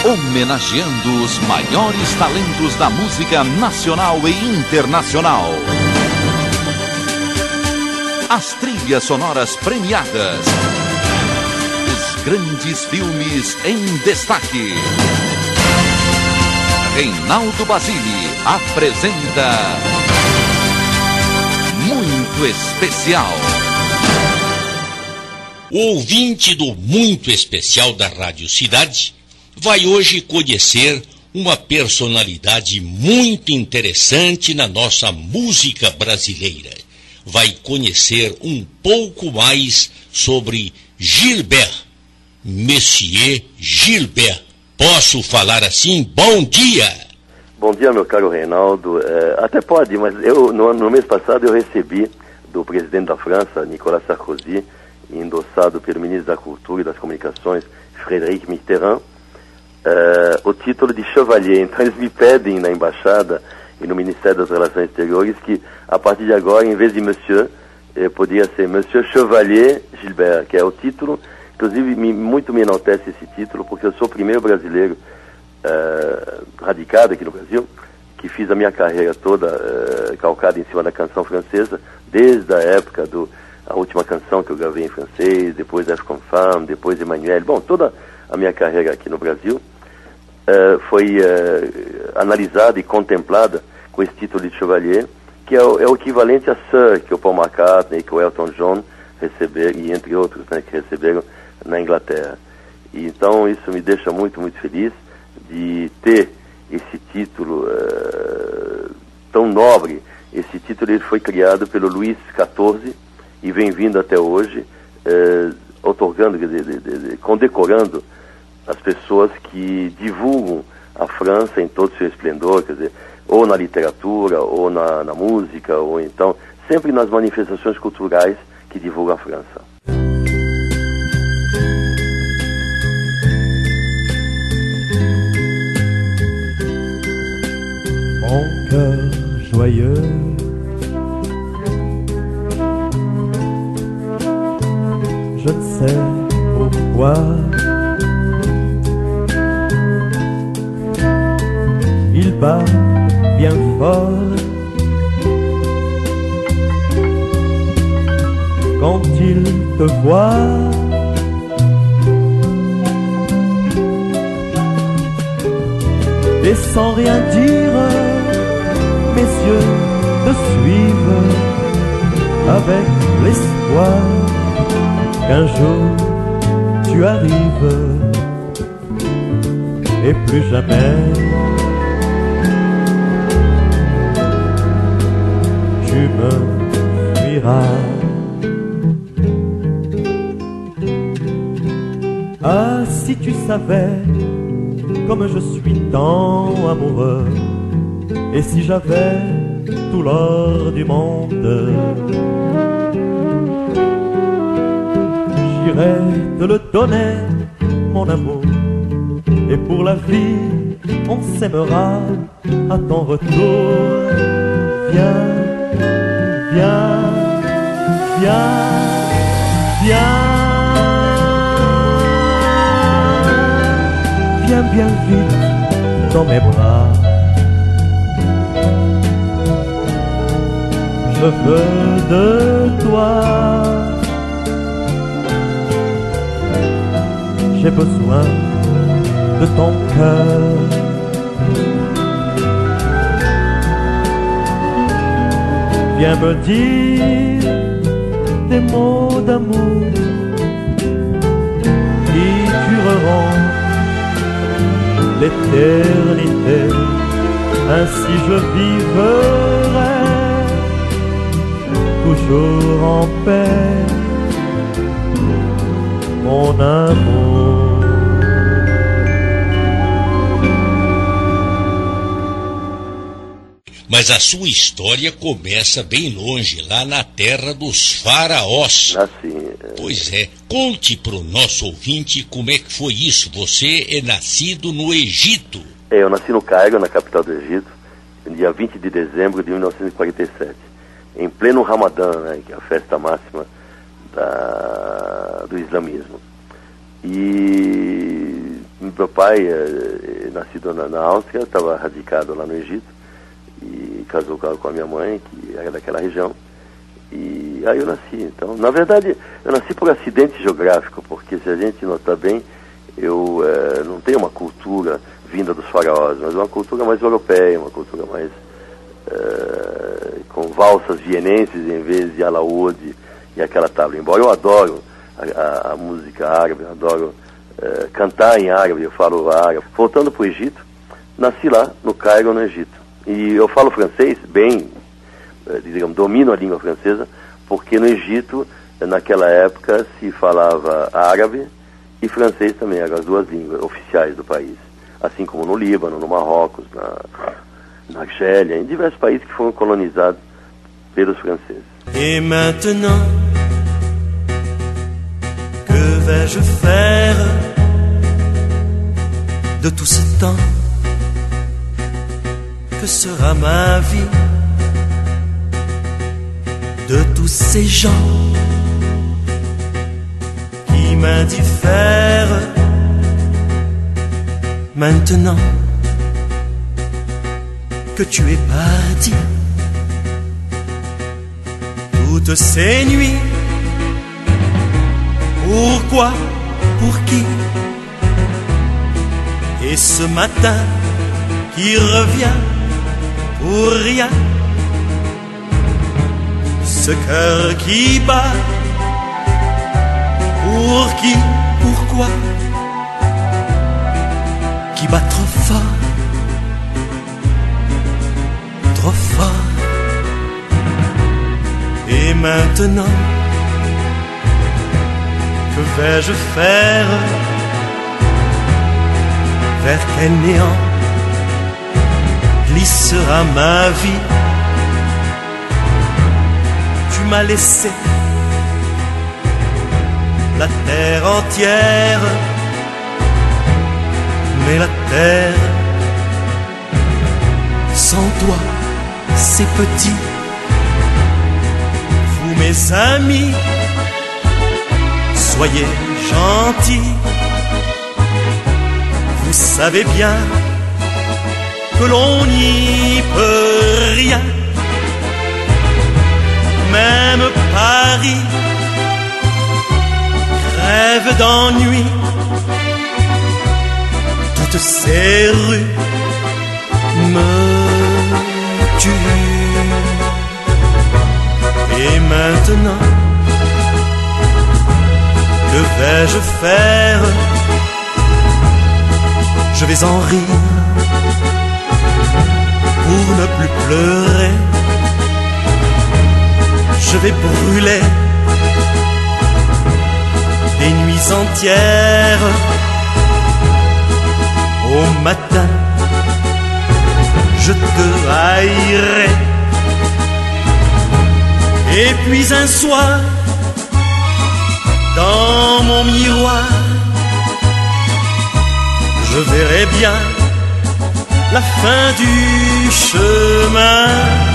homenageando os maiores talentos da música nacional e internacional. As trilhas sonoras premiadas. Os grandes filmes em destaque. Reinaldo Basile apresenta Muito Especial. O ouvinte do Muito Especial da Rádio Cidade vai hoje conhecer uma personalidade muito interessante na nossa música brasileira. Vai conhecer um pouco mais sobre Gilbert, Monsieur Gilbert. Posso falar assim? Bom dia! Bom dia, meu caro Reinaldo. Até pode, mas no mês passado eu recebi do presidente da França, Nicolas Sarkozy, endossado pelo ministro da Cultura e das Comunicações, Frédéric Mitterrand, o título de chevalier. Então eles me pedem na embaixada e no Ministério das Relações Exteriores que a partir de agora, em vez de monsieur, podia ser Monsieur Chevalier Gilbert, que é o título. Inclusive muito me enaltece esse título, porque eu sou o primeiro brasileiro radicado aqui no Brasil, que fiz a minha carreira toda calcada em cima da canção francesa, desde a época a última canção que eu gravei em francês, depois F comme Femme, depois Emmanuel. Bom, toda a minha carreira aqui no Brasil foi analisada e contemplada com esse título de chevalier, que é o equivalente a Sir, que o Paul McCartney, que o Elton John receberam, e entre outros, né, que receberam na Inglaterra. E então isso me deixa muito, muito feliz de ter esse título tão nobre. Esse título ele foi criado pelo Luís XIV e vem vindo até hoje, otorgando, condecorando as pessoas que divulgam a França em todo o seu esplendor, quer dizer, ou na literatura, ou na música, ou então sempre nas manifestações culturais que divulgam a França. Mon cœur joyeux, je ne sais pourquoi il bat bien fort quand il te voit. Et sans rien dire, mes yeux te suivent avec l'espoir qu'un jour tu arrives et plus jamais tu me fuiras. Ah, si tu savais comme je suis tant amoureux, et si j'avais tout l'or du monde, j'irais te le donner, mon amour, et pour la vie, on s'aimera à ton retour. Viens, viens, viens, viens. Viens bien vite dans mes bras. Je veux de toi. J'ai besoin de ton cœur. Viens me dire des mots d'amour qui dureront l'éternité, ainsi je vivrai toujours en paix, mon amour. Mas a sua história começa bem longe, lá na terra dos faraós. Pois é, conte para o nosso ouvinte como é que foi isso. Você é nascido no Egito. Eu nasci no Cairo, na capital do Egito, no dia 20 de dezembro de 1947, em pleno Ramadã, né, que é a festa máxima do islamismo. E meu pai, nascido na Áustria, estava radicado lá no Egito e casou com a minha mãe, que era daquela região. E aí eu nasci. Então, na verdade, eu nasci por acidente geográfico, porque se a gente notar bem, eu não tenho uma cultura vinda dos faraós, mas uma cultura mais europeia, uma cultura mais com valsas vienenses em vez de alaúde e aquela tábua. Embora eu adoro a música árabe, eu adoro cantar em árabe, eu falo árabe. Voltando para o Egito, nasci lá, no Cairo, no Egito. E eu falo francês bem, digamos, domino a língua francesa, porque no Egito, naquela época, se falava árabe e francês também, eram as duas línguas oficiais do país. Assim como no Líbano, no Marrocos, na Argélia, em diversos países que foram colonizados pelos franceses. Et maintenant, que vais-je faire de tout ce temps? Que sera ma vie de tous ces gens qui m'indiffèrent? Maintenant que tu es parti, toutes ces nuits, pourquoi, pour qui? Et ce matin qui revient pour rien, ce cœur qui bat, pour qui, pourquoi? Qui bat trop fort, trop fort. Et maintenant, que vais-je faire? Vers quel néant glissera ma vie? Tu m'as laissé la terre entière, mais la terre sans toi c'est petit. Vous mes amis, soyez gentils, vous savez bien que l'on n'y peut rien. Même Paris crève d'ennui, toutes ces rues me tuent. Et maintenant, que vais-je faire? Je vais en rire pour ne plus pleurer. Je vais brûler des nuits entières. Au matin, je te haïrai. Et puis un soir, dans mon miroir, je verrai bien la fin du chemin.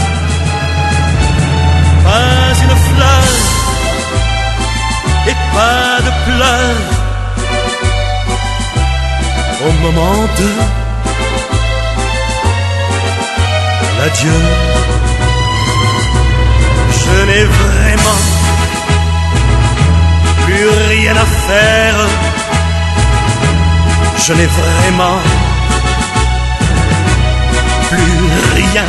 Pas une fleur et pas de pleurs au moment de l'adieu. Je n'ai vraiment plus rien à faire. Je n'ai vraiment plus rien.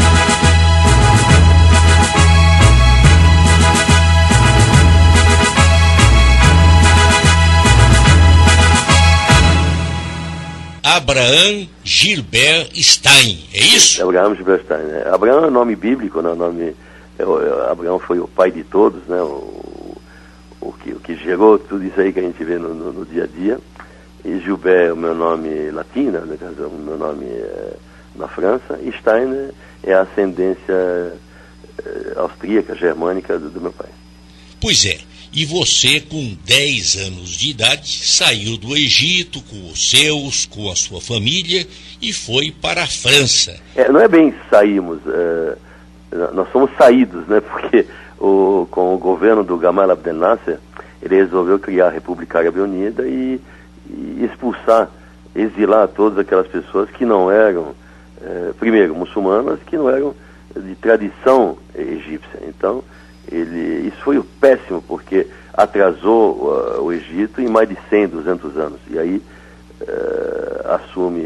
Abraham Gilbert Stein, é isso? Abraham Gilbert Stein. Abraham é nome bíblico, né? Abraão foi o pai de todos, né? O que gerou tudo isso aí que a gente vê no dia a dia. E Gilbert é o meu nome latino, no caso, o meu nome na França. E Stein é a ascendência austríaca, germânica do meu pai. Pois é. E você, com 10 anos de idade, saiu do Egito com os seus, com a sua família e foi para a França. Não é bem saímos, nós somos saídos, né? Porque com o governo do Gamal Abdel Nasser, ele resolveu criar a República Árabe Unida e expulsar exilar todas aquelas pessoas que não eram, primeiro, muçulmanas, que não eram de tradição egípcia. Então, isso foi péssimo, porque atrasou o Egito em mais de 100, 200 anos. E aí assume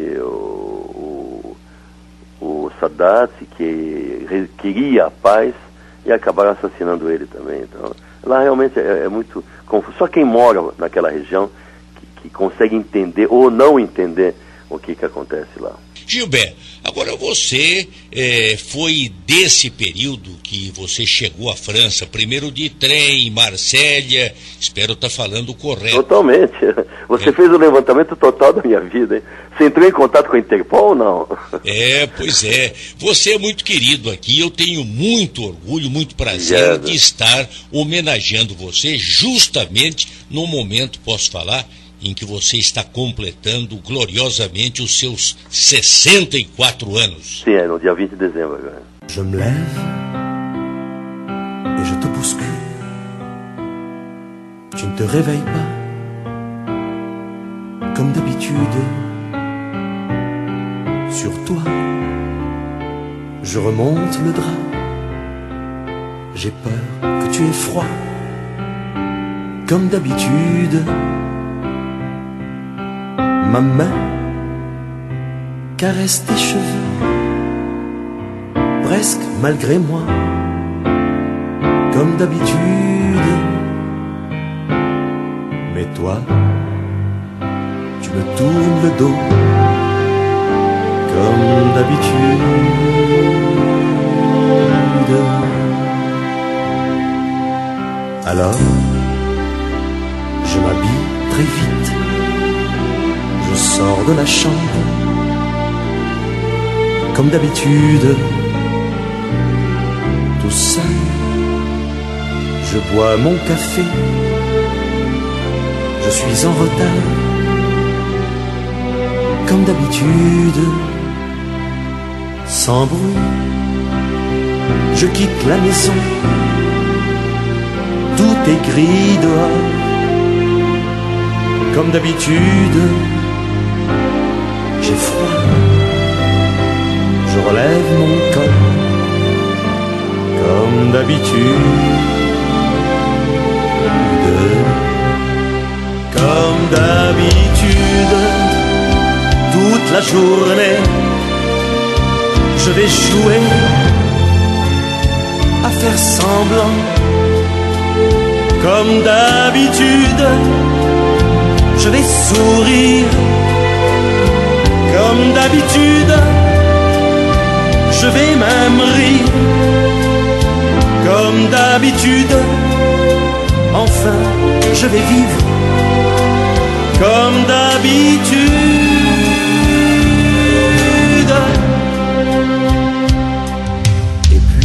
o Sadat, que queria a paz, e acabaram assassinando ele também. Então, lá realmente é muito confuso. Só quem mora naquela região que consegue entender ou não entender o que acontece lá. Gilbert, agora você foi desse período que você chegou à França, primeiro de trem, Marsella, espero estar falando correto. Totalmente. Você fez o levantamento total da minha vida, hein? Você entrou em contato com a Interpol ou não? Pois é. Você é muito querido aqui, eu tenho muito orgulho, muito prazer de estar homenageando você justamente no momento, posso falar, em que você está completando gloriosamente os seus 64 anos. Sim, no dia 20 de dezembro agora. Je me lève et je te bouscule. Tu ne te réveilles pas, comme d'habitude. Sur toi, je remonte le drap. J'ai peur que tu aies froid, comme d'habitude. Ma main caresse tes cheveux, presque malgré moi, comme d'habitude. Mais toi, tu me tournes le dos, comme d'habitude. Alors, je m'habille très vite. Je sors de la chambre, comme d'habitude, tout seul. Je bois mon café, je suis en retard, comme d'habitude, sans bruit. Je quitte la maison, tout est gris dehors, comme d'habitude. J'ai froid, je relève mon col, comme d'habitude. Comme d'habitude, toute la journée, je vais jouer à faire semblant. Comme d'habitude, je vais sourire. Comme d'habitude, je vais même rire. Comme d'habitude, enfin, je vais vivre. Comme d'habitude. Et puis,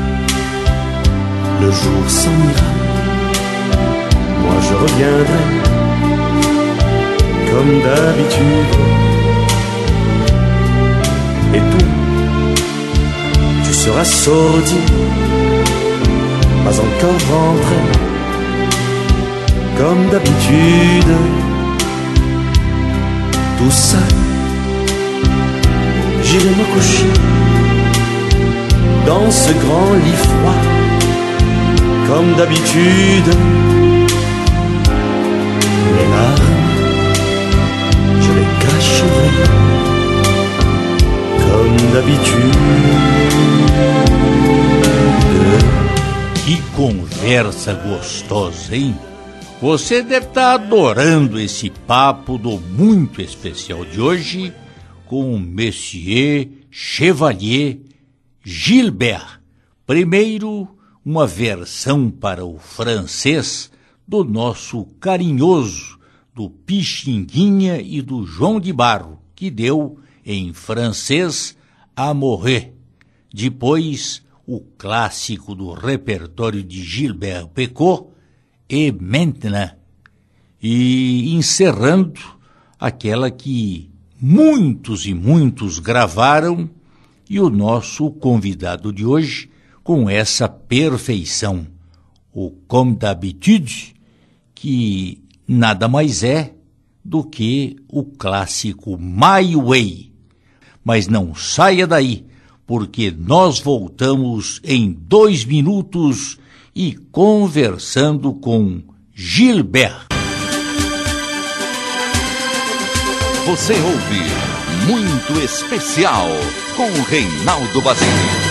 le jour s'en ira. Moi je reviendrai. Comme d'habitude. Et toi, tu seras sorti, pas encore rentré, comme d'habitude, tout seul. J'irai me coucher dans ce grand lit froid, comme d'habitude. Les larmes, je les cacherai. Comme d'habitude. Que conversa gostosa, hein? Você deve estar adorando esse papo do muito especial de hoje com o Monsieur Chevalier Gilbert. Primeiro, uma versão para o francês do nosso carinhoso, do Pixinguinha e do João de Barro, que deu em francês, Amoureux. Depois, o clássico do repertório de Gilbert Bécaud, Et Maintenant. E encerrando, aquela que muitos e muitos gravaram, e o nosso convidado de hoje, com essa perfeição, o Comme d'habitude, que nada mais é do que o clássico My Way. Mas não saia daí, porque nós voltamos em 2 minutos e conversando com Gilbert. Você ouve Muito Especial com Reinaldo Basile.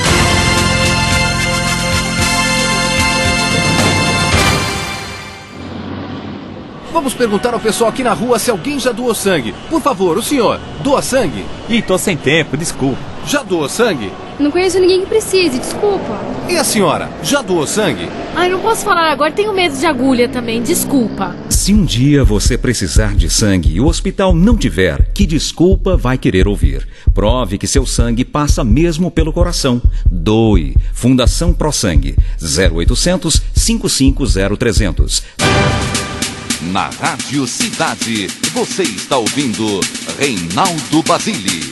Vamos perguntar ao pessoal aqui na rua se alguém já doou sangue. Por favor, o senhor, doa sangue? Ih, tô sem tempo, desculpa. Já doou sangue? Não conheço ninguém que precise, desculpa. E a senhora, já doou sangue? Ai, não posso falar agora, tenho medo de agulha também, desculpa. Se um dia você precisar de sangue e o hospital não tiver, que desculpa vai querer ouvir? Prove que seu sangue passa mesmo pelo coração. Doe. Fundação Pro Sangue. 0800 550 300. Na Rádio Cidade, você está ouvindo Reinaldo Basile.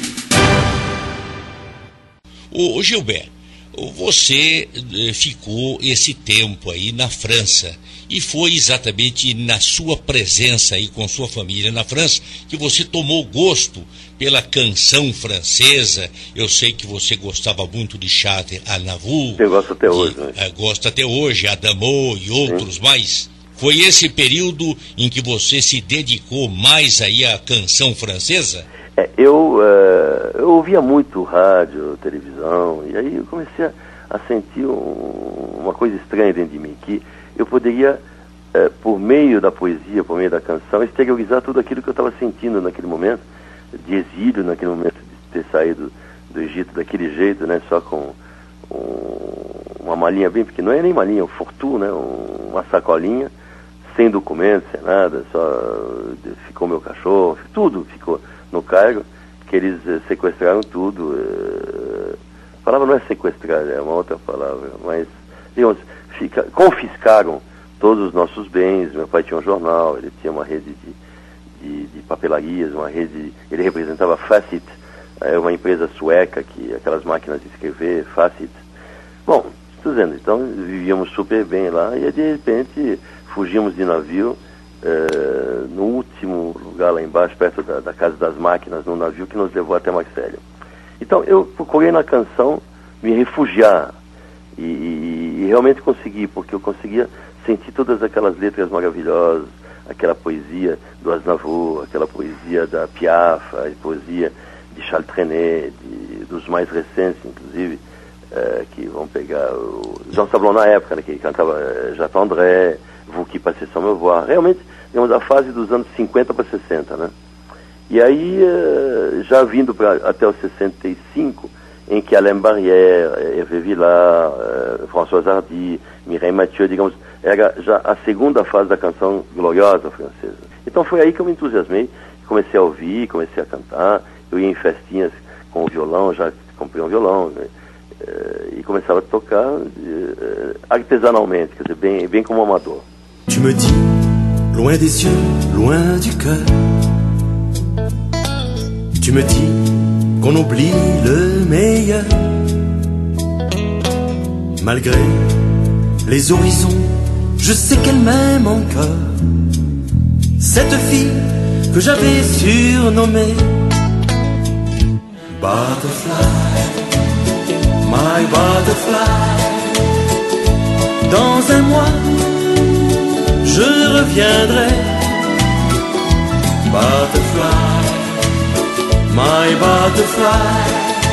Ô Gilbert, você ficou esse tempo aí na França e foi exatamente na sua presença aí com sua família na França que você tomou gosto pela canção francesa. Eu sei que você gostava muito de Charles Aznavour. Eu gosto até hoje. Gosta até hoje, Adamo e outros mais. Foi esse período em que você se dedicou mais aí à canção francesa? Eu ouvia muito rádio, televisão, e aí eu comecei a sentir uma coisa estranha dentro de mim, que eu poderia, por meio da poesia, por meio da canção, exteriorizar tudo aquilo que eu estava sentindo naquele momento, de exílio, naquele momento de ter saído do Egito daquele jeito, né, só com uma malinha bem pequena, não é nem malinha, um fortu, né, uma sacolinha, sem documentos, sem nada, só ficou meu cachorro, tudo ficou no Cairo, que eles sequestraram tudo. A palavra não é sequestrar, é uma outra palavra, mas, digamos, confiscaram todos os nossos bens. Meu pai tinha um jornal, ele tinha uma rede de papelarias, uma rede, ele representava Facit, uma empresa sueca, aquelas máquinas de escrever, Facit. Bom, estou dizendo, então vivíamos super bem lá, e de repente fugimos de navio, no último lugar lá embaixo, perto da Casa das Máquinas, num navio que nos levou até Marselha. Então eu procurei na canção me refugiar, e realmente consegui, porque eu conseguia sentir todas aquelas letras maravilhosas, aquela poesia do Aznavour, aquela poesia da Piaf, a poesia de Charles Trenet, dos mais recentes, inclusive, que vão pegar o Jean Sablon na época, né, que cantava Jacques André, Vous qui passez sans me voir. Realmente, temos a fase dos anos 50 para 60, né? E aí, já vindo até os 65, em que Alain Barrière, Hervé Villard, François Hardy, Mireille Mathieu, digamos, era já a segunda fase da canção gloriosa francesa. Então foi aí que eu me entusiasmei, comecei a ouvir, comecei a cantar, eu ia em festinhas com o violão, já comprei um violão, né? E começava a tocar artesanalmente, quer dizer, bem como amador. Tu me dis, loin des yeux, loin du cœur. Tu me dis qu'on oublie le meilleur. Malgré les horizons, je sais qu'elle m'aime encore. Cette fille que j'avais surnommée Butterfly, my butterfly. Dans un mois, je reviendrai. Butterfly, my butterfly.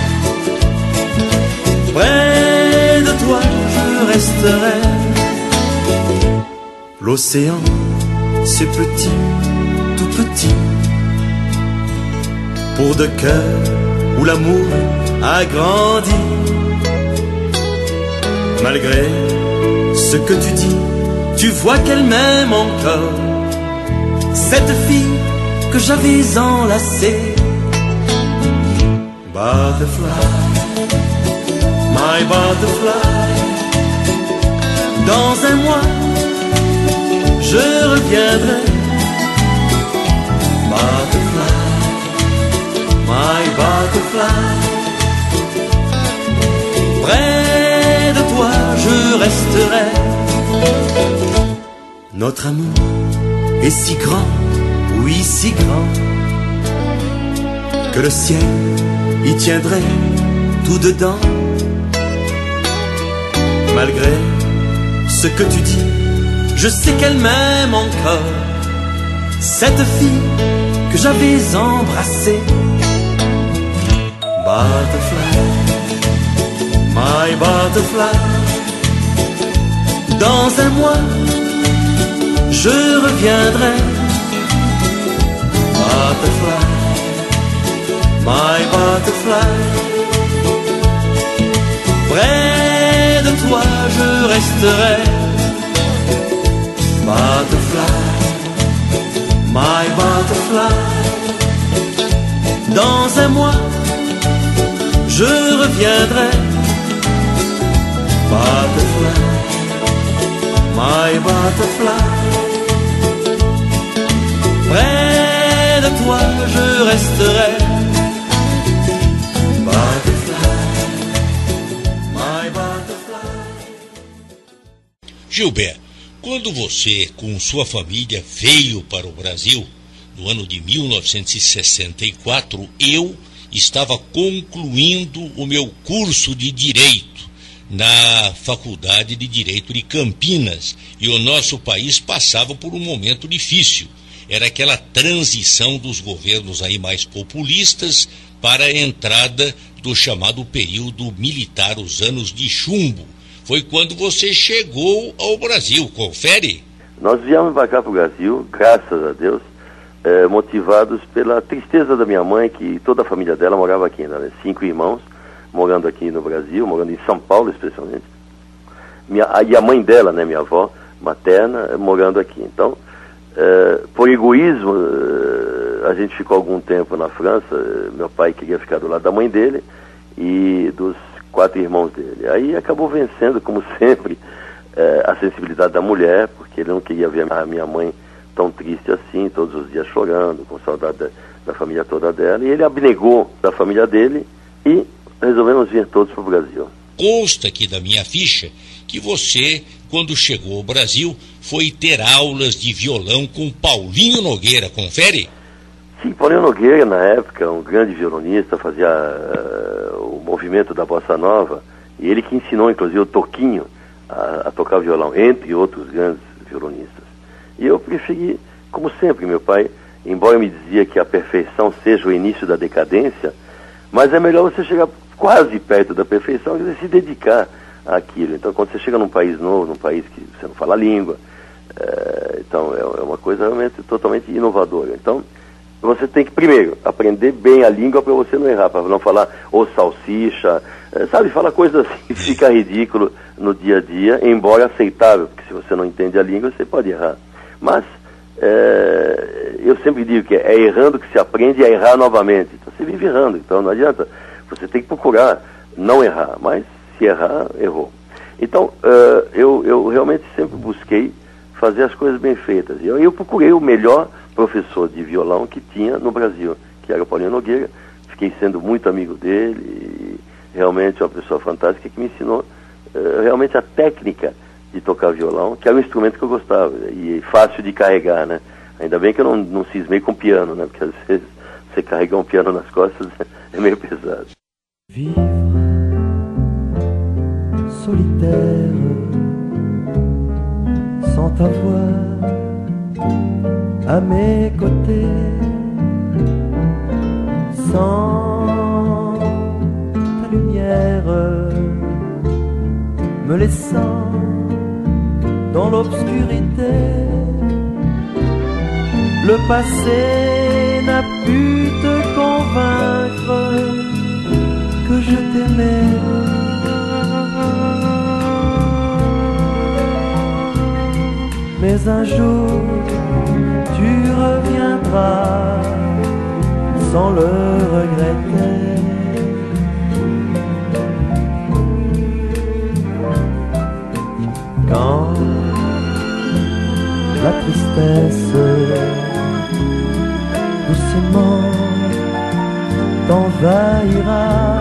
Près de toi, je resterai. L'océan, c'est petit, tout petit. Pour deux cœurs où l'amour a grandi. Malgré ce que tu dis, tu vois qu'elle m'aime encore. Cette fille que j'avais enlacée. Butterfly, my butterfly. Dans un mois, je reviendrai. Butterfly, my butterfly. Près de toi, je resterai. Notre amour est si grand oui si grand, que le ciel y tiendrait tout dedans. Malgré ce que tu dis, je sais qu'elle m'aime encore, cette fille que j'avais embrassée. Butterfly, my butterfly, dans un mois, je reviendrai. Butterfly, my butterfly, près de toi je resterai. Butterfly, my butterfly, dans un mois, je reviendrai. Butterfly, my butterfly, près de toi je resterai. Butterfly, my butterfly. Gilberto, quando você, com sua família, veio para o Brasil, no ano de 1964, eu estava concluindo o meu curso de Direito na Faculdade de Direito de Campinas, e o nosso país passava por um momento difícil. Era aquela transição dos governos aí mais populistas para a entrada do chamado período militar, os anos de chumbo. Foi quando você chegou ao Brasil, confere? Nós viemos para cá para o Brasil, graças a Deus, motivados pela tristeza da minha mãe, que toda a família dela morava aqui, né? 5 irmãos morando aqui no Brasil, morando em São Paulo especialmente. E a mãe dela, né, minha avó materna, morando aqui. Então, por egoísmo, a gente ficou algum tempo na França. Meu pai queria ficar do lado da mãe dele e dos 4 irmãos dele. Aí acabou vencendo, como sempre, a sensibilidade da mulher, porque ele não queria ver a minha mãe tão triste assim, todos os dias chorando, com saudade da família toda dela. E ele abnegou da família dele e resolvemos vir todos para o Brasil. Consta aqui da minha ficha que você, quando chegou ao Brasil, foi ter aulas de violão com Paulinho Nogueira, confere? Sim, Paulinho Nogueira, na época, um grande violonista, fazia o movimento da Bossa Nova, e ele que ensinou, inclusive, o Toquinho a tocar violão, entre outros grandes violonistas. E eu preferi, como sempre, meu pai, embora me dizia que a perfeição seja o início da decadência, mas é melhor você chegar quase perto da perfeição e se dedicar àquilo. Então, quando você chega num país novo, num país que você não fala a língua, então é uma coisa realmente totalmente inovadora. Então, você tem que, primeiro, aprender bem a língua para você não errar, para não falar ô salsicha, sabe, falar coisas assim que fica ridículo no dia a dia, embora aceitável, porque se você não entende a língua, você pode errar. Mas, eu sempre digo que é errando que se aprende a errar novamente. Então, você vive errando, então não adianta. Você tem que procurar não errar, mas se errar, errou. Então, eu realmente sempre busquei fazer as coisas bem feitas. E eu procurei o melhor professor de violão que tinha no Brasil, que era o Paulinho Nogueira. Fiquei sendo muito amigo dele, e realmente uma pessoa fantástica que me ensinou realmente a técnica de tocar violão, que era um instrumento que eu gostava, e fácil de carregar, né? Ainda bem que eu não cismei com piano, né? Porque às vezes você carregar um piano nas costas é meio pesado. Vivre solitaire, sans t'avoir à mes côtés, sans ta lumière me laissant dans l'obscurité. Le passé n'a pu te convaincre que je t'aimais. Mais un jour tu reviendras sans le regretter. Quand la tristesse doucement t'envahira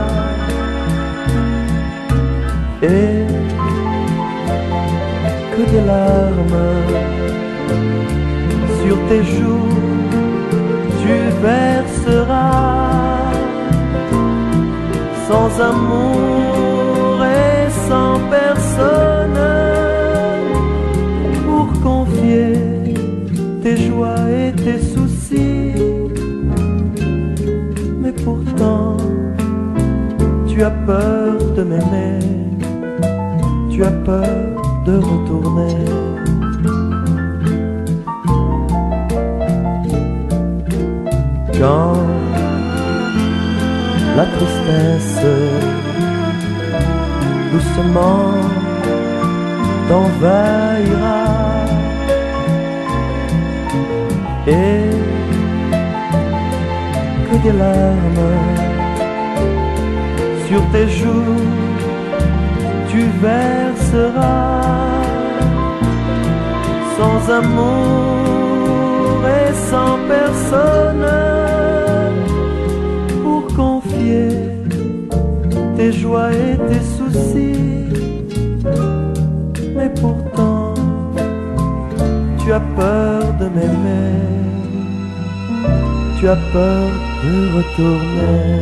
et que des larmes sur tes joues berceras. Sans amour et sans personne pour confier tes joies et tes soucis. Mais pourtant, tu as peur de m'aimer, tu as peur de retourner. Quand la tristesse doucement t'envahira et que des larmes sur tes joues tu verseras. Sans amour et sans personne pour confier tes joies et tes soucis. Mais pourtant, tu as peur de m'aimer, tu as peur de retourner.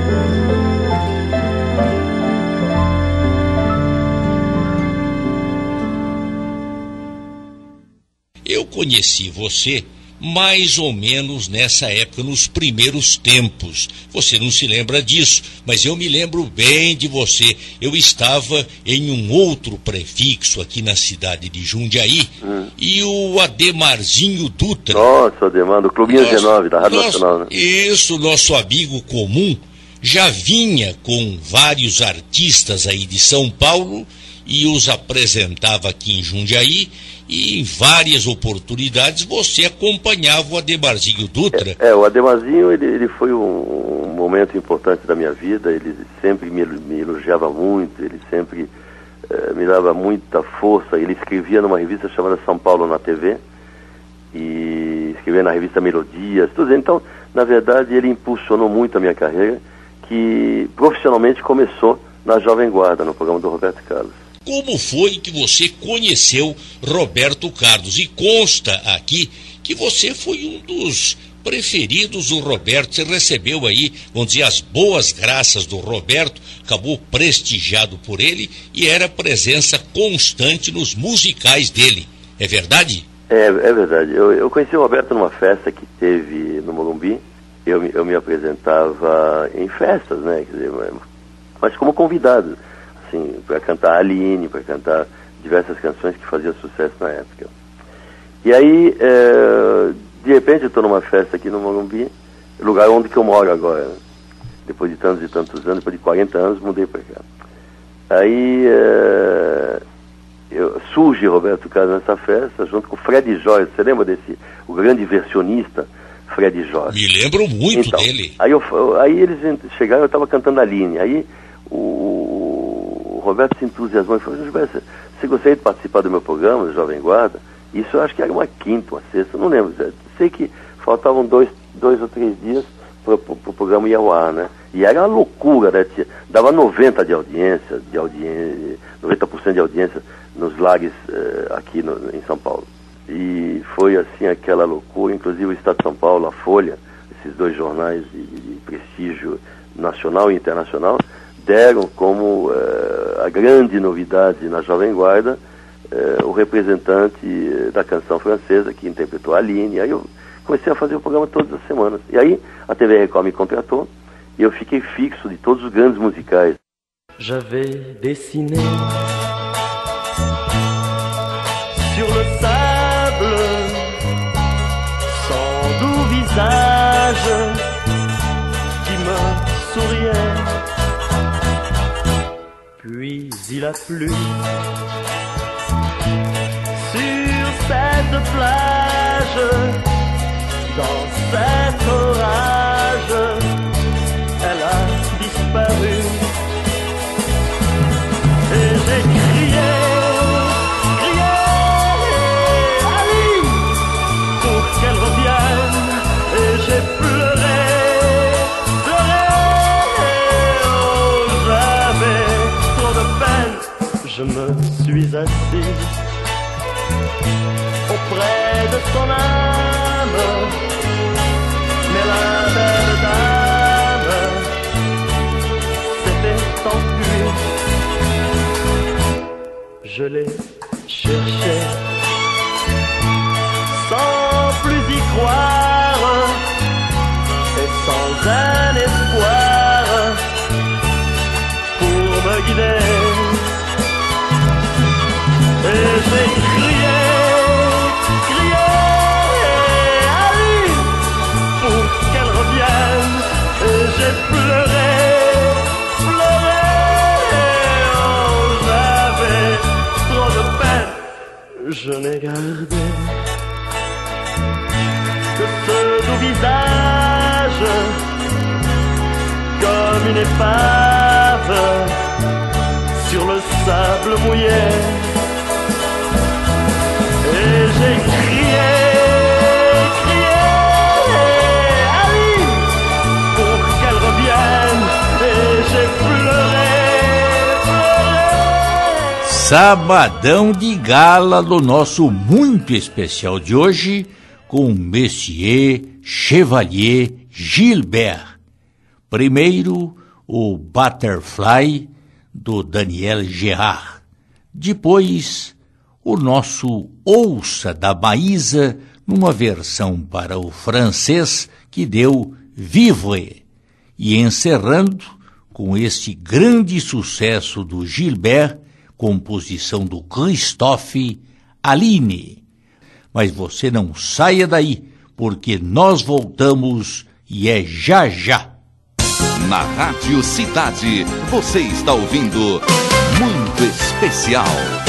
Eu conheci você mais ou menos nessa época, nos primeiros tempos. Você não se lembra disso, mas eu me lembro bem de você. Eu estava em um outro prefixo aqui na cidade de Jundiaí, e o Ademarzinho Dutra... Nossa, Ademar, do Clubinho 19, da Rádio Nacional, né? Isso, nosso amigo comum, já vinha com vários artistas aí de São Paulo e os apresentava aqui em Jundiaí, e em várias oportunidades você acompanhava o Ademarzinho Dutra. O Ademarzinho, ele foi um momento importante da minha vida. Ele sempre me elogiava muito, ele sempre me dava muita força. Ele escrevia numa revista chamada São Paulo na TV, e escrevia na revista Melodias, tudo. Então, na verdade, ele impulsionou muito a minha carreira, que profissionalmente começou na Jovem Guarda, no programa do Roberto Carlos. Como foi que você conheceu Roberto Carlos? E consta aqui que você foi um dos preferidos do Roberto. Você recebeu aí, vamos dizer, as boas graças do Roberto, acabou prestigiado por ele e era presença constante nos musicais dele. É verdade? É verdade. Eu conheci o Roberto numa festa que teve no Morumbi. Eu me apresentava em festas, né? Quer dizer, mas como convidado, assim, para cantar Aline, para cantar diversas canções que faziam sucesso na época. E aí, de repente, eu estou numa festa aqui no Morumbi, lugar onde que eu moro agora, né? Depois de tantos e tantos anos, depois de 40 anos, mudei para cá. Aí surge Roberto Carlos nessa festa, junto com o Fred Jorge. Você lembra desse, o grande versionista Fred Jorge? Me lembro muito dele. Aí eles chegaram, eu estava cantando Aline. Aí o Roberto se entusiasmou e falou: Gilberto, você gostaria de participar do meu programa, do Jovem Guarda? Isso eu acho que era uma quinta, uma sexta, não lembro. Sei que faltavam dois ou três dias para o programa ir ao ar, né? E era uma loucura, né? Dava 90% de audiência, 90% de audiência nos lares aqui em São Paulo. E foi assim aquela loucura. Inclusive o Estado de São Paulo, a Folha, esses dois jornais de prestígio nacional e internacional, deram como a grande novidade na Jovem Guarda o representante da canção francesa que interpretou a Aline. Aí eu comecei a fazer o programa todas as semanas. E aí a TV Record me contratou e eu fiquei fixo de todos os grandes musicais. J'avais dessiné sur le sable son doux visage qui me souriait. Puis il a plu sur cette plage, dans cet orage, elle a disparu. Et j'ai crié, Aline, pour qu'elle revienne. Et j'ai pleuré, oh j'avais trop de peine. Je me suis assis auprès de son âme, mais là Je l'ai cherché sans plus y croire et sans un espoir pour me guider. Et j'ai crié, crié à lui pour qu'elle revienne. Et j'ai pleuré, pleuré, oh j'avais trop de peine. Je n'ai gardé que ce doux visage comme une épave sur le sable mouillé. Et j'ai crié, crié à lui pour qu'elle revienne. Et j'ai pleuré, pleuré. Sabadão de gala do nosso muito especial de hoje com Monsieur Chevalier Gilbert. Primeiro, o Butterfly, do Daniel Gerard. Depois, o nosso Ouça, da Maísa, numa versão para o francês que deu Vivre. E encerrando com este grande sucesso do Gilbert, composição do Christophe, Aline. Mas você não saia daí, porque nós voltamos e é já já. Na Rádio Cidade, você está ouvindo Muito Especial.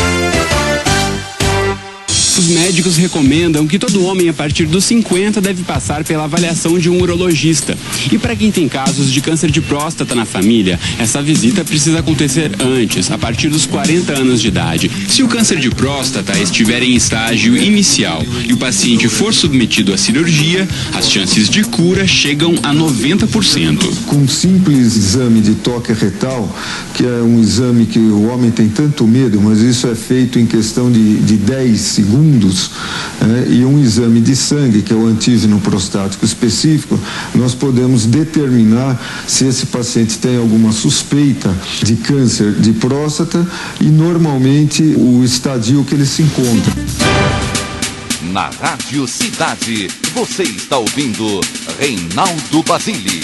Os médicos recomendam que todo homem a partir dos 50 deve passar pela avaliação de um urologista. E para quem tem casos de câncer de próstata na família, essa visita precisa acontecer antes, a partir dos 40 anos de idade. Se o câncer de próstata estiver em estágio inicial e o paciente for submetido à cirurgia, as chances de cura chegam a 90%. Com um simples exame de toque retal, que é um exame que o homem tem tanto medo, mas isso é feito em questão de 10 segundos, e um exame de sangue, que é o antígeno prostático específico, nós podemos determinar se esse paciente tem alguma suspeita de câncer de próstata e normalmente o estadio que ele se encontra. Na Rádio Cidade, você está ouvindo Reinaldo Basile.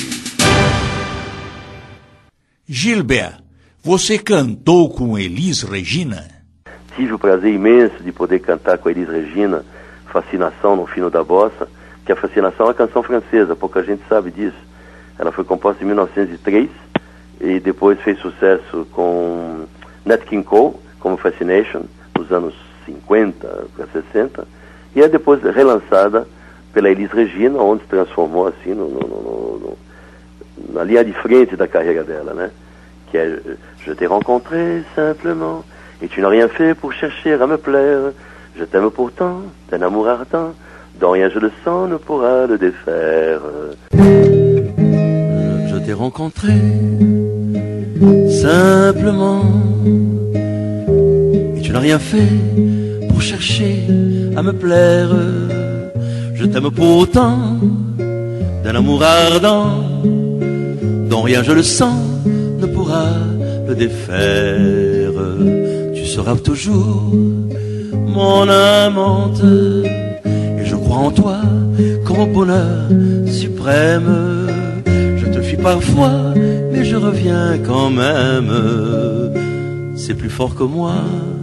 Gilbert, você cantou com Elis Regina? Tive o prazer imenso de poder cantar com a Elis Regina, Fascinação no Fino da Bossa, que a Fascinação é uma canção francesa, pouca gente sabe disso. Ela foi composta em 1903 e depois fez sucesso com Nat King Cole, como Fascination, nos anos 50 para 60, e é depois relançada pela Elis Regina, onde se transformou assim na linha de frente da carreira dela, né? Que é Je t'ai rencontré simplement et tu n'as rien fait pour chercher à me plaire. Je t'aime pourtant, d'un amour ardent, dont rien je le sens ne pourra le défaire. Je t'ai rencontré simplement et tu n'as rien fait pour chercher à me plaire. Je t'aime pourtant, d'un amour ardent, dont rien je le sens ne pourra le défaire. Tu seras toujours mon amante et je crois en toi comme au bonheur suprême. Je te fuis parfois mais je reviens quand même. C'est plus fort que moi.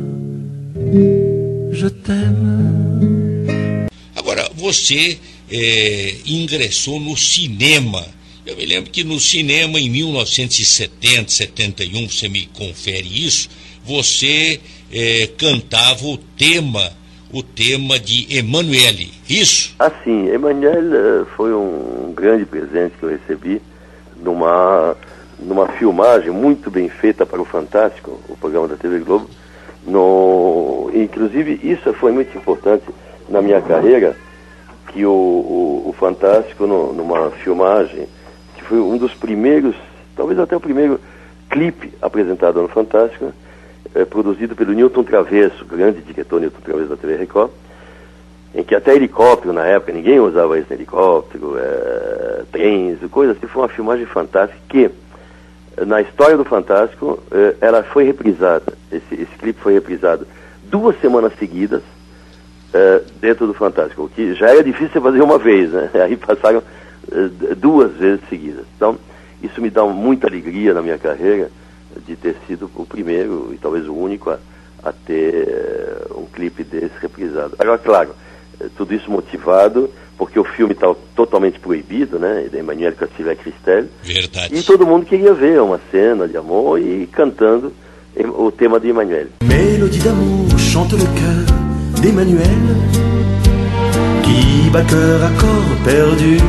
Je t'aime. Agora, você ingressou no cinema. Eu me lembro que no cinema, em 1970, 71, você me confere isso, você cantava o tema de Emanuele, isso? Sim, Emanuele foi um grande presente que eu recebi numa filmagem muito bem feita para o Fantástico, o programa da TV Globo. Inclusive, isso foi muito importante na minha carreira, que o Fantástico, numa filmagem, que foi um dos primeiros, talvez até o primeiro clipe apresentado no Fantástico, produzido pelo Newton Travesso, grande diretor Newton Travesso da TV Record, em que até helicóptero na época, ninguém usava esse helicóptero, trens, coisas assim. Foi uma filmagem fantástica que, na história do Fantástico, ela foi reprisada. esse clipe foi reprisado 2 semanas seguidas dentro do Fantástico, o que já era difícil fazer uma vez, né? Aí passaram 2 vezes seguidas. Então, isso me dá muita alegria na minha carreira de ter sido o primeiro e talvez o único a ter um clipe desse reprisado. Agora, claro, tudo isso motivado porque o filme está totalmente proibido, né? De Emmanuel Castillet-Cristel. Verdade. E todo mundo queria ver uma cena de amor e cantando o tema de Emmanuel. Mélodie d'amour chante le cœur d'Emmanuel qui bat cœur à corps perdu.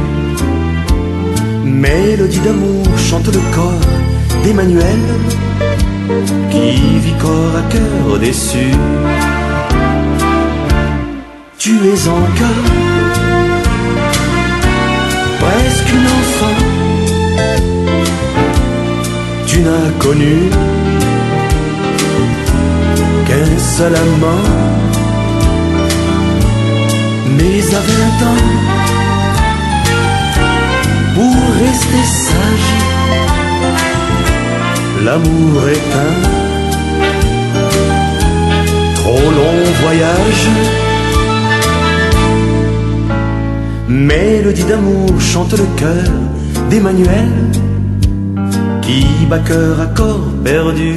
Mélodie d'amour chante le corps d'Emmanuel qui vit corps à cœur déçu. Tu es encore presque une enfant. Tu n'as connu qu'un seul amant. Mais à 20 ans, pour rester sage, l'amour est un trop long voyage. Mélodie d'amour chante le cœur d'Emmanuel qui bat cœur à corps perdu.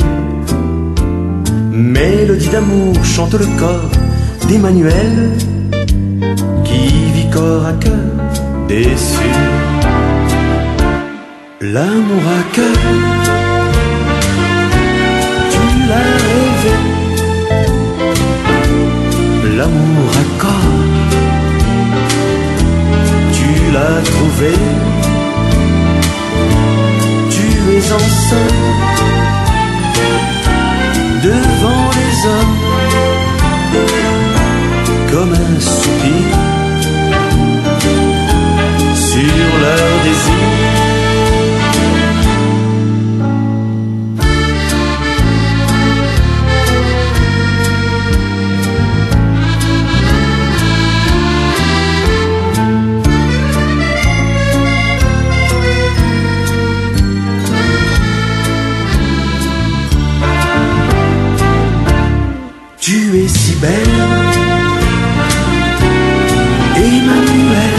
Mélodie d'amour chante le corps d'Emmanuel qui vit corps à cœur déçu. L'amour à cœur, tu l'as rêvé. L'amour à corps, tu l'as trouvé. Tu es enceinte devant les hommes comme un soupir sur leur désir. Tu es si belle, Emmanuel.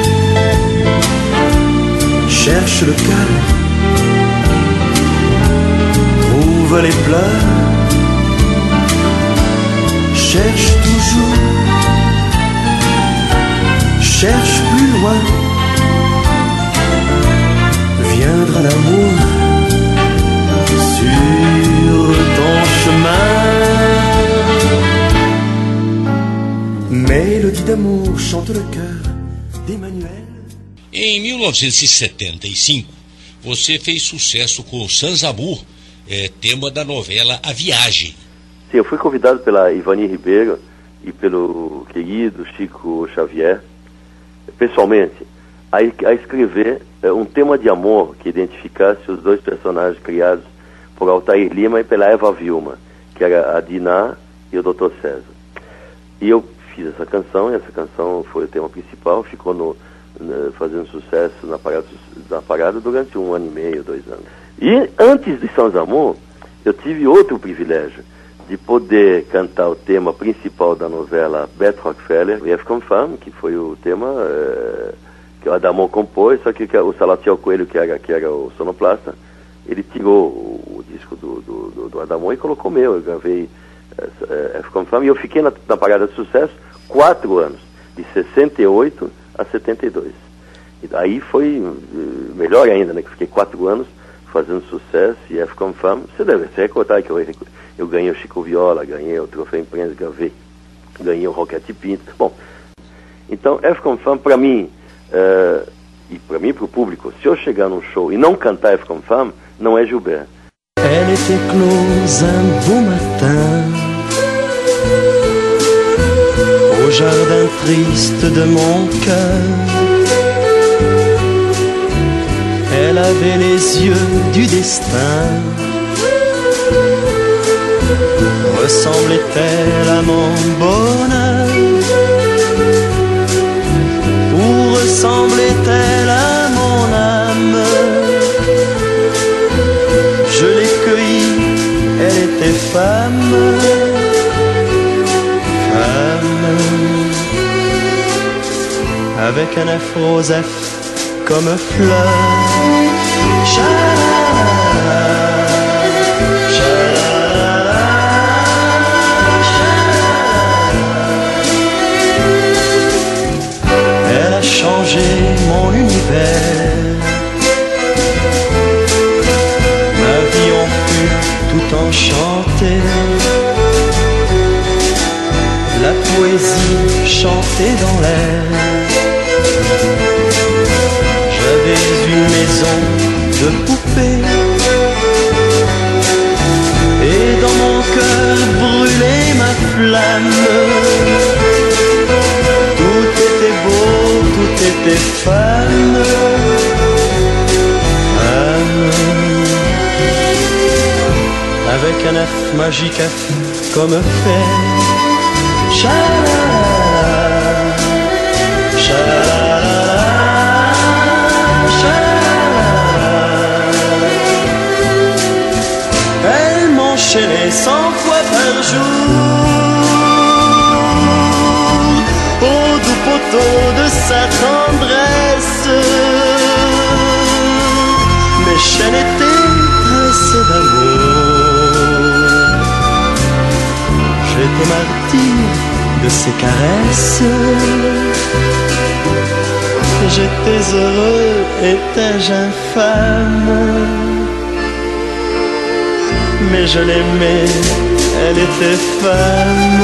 Cherche le cœur, trouve les pleurs. Cherche toujours, cherche plus loin. Viendra l'amour sur ton chemin. Mélodie d'amour chante le cœur d'Emmanuel. Em 1975, você fez sucesso com Sans Amour, tema da novela A Viagem. Sim, eu fui convidado pela Ivani Ribeiro e pelo querido Chico Xavier, pessoalmente, a escrever um tema de amor que identificasse os 2 personagens criados por Altair Lima e pela Eva Vilma, que era a Diná e o Dr. César. E eu fiz essa canção, e essa canção foi o tema principal, ficou fazendo sucesso na parada durante 1 ano e meio, 2 anos. E antes de Sans Amour, eu tive outro privilégio de poder cantar o tema principal da novela Beth Rockefeller, F comme Femme, que foi o tema que o Adamon compôs, só que o Salatiel Coelho, que era o sonoplasta, ele tirou o disco do Adamon e colocou meu. Eu gravei F comme Femme e eu fiquei na parada de sucesso 4 anos, de 68 a 72. E daí foi melhor ainda, né, que fiquei 4 anos fazendo sucesso, e F comme Femme, você deve se recordar que eu ganhei o Chico Viola, ganhei o Troféu Imprensa, ganhei o Roquete Pinto. Bom, então F comme Femme, para mim, e para mim, para o público, se eu chegar num show e não cantar F comme Femme, não é Gilbert. Elle était close un beau matin au jardin triste de mon cœur. Elle avait les yeux du destin. Ressemblait-elle à mon bonheur ou ressemblait-elle à mon âme? Je l'ai cueillie, elle était femme. avec un F rose F comme fleur. Elle a changé mon univers. Ma vie en fut tout enchantée. La poésie chantée dans l'air. J'avais une maison de poupée. Et dans mon cœur brûlait ma flamme. Tout était beau, tout était femme. Avec un F magique F comme fer. Cha-la-la, cha-la-la, cha-la-la. Elle m'enchaînait 100 fois par jour au doux poteau de sa tendresse. Mes chaînes étaient tressées d'amour. J'étais martyr de ses caresses. J'étais heureux, étais-je infâme. Mais je l'aimais, elle était femme.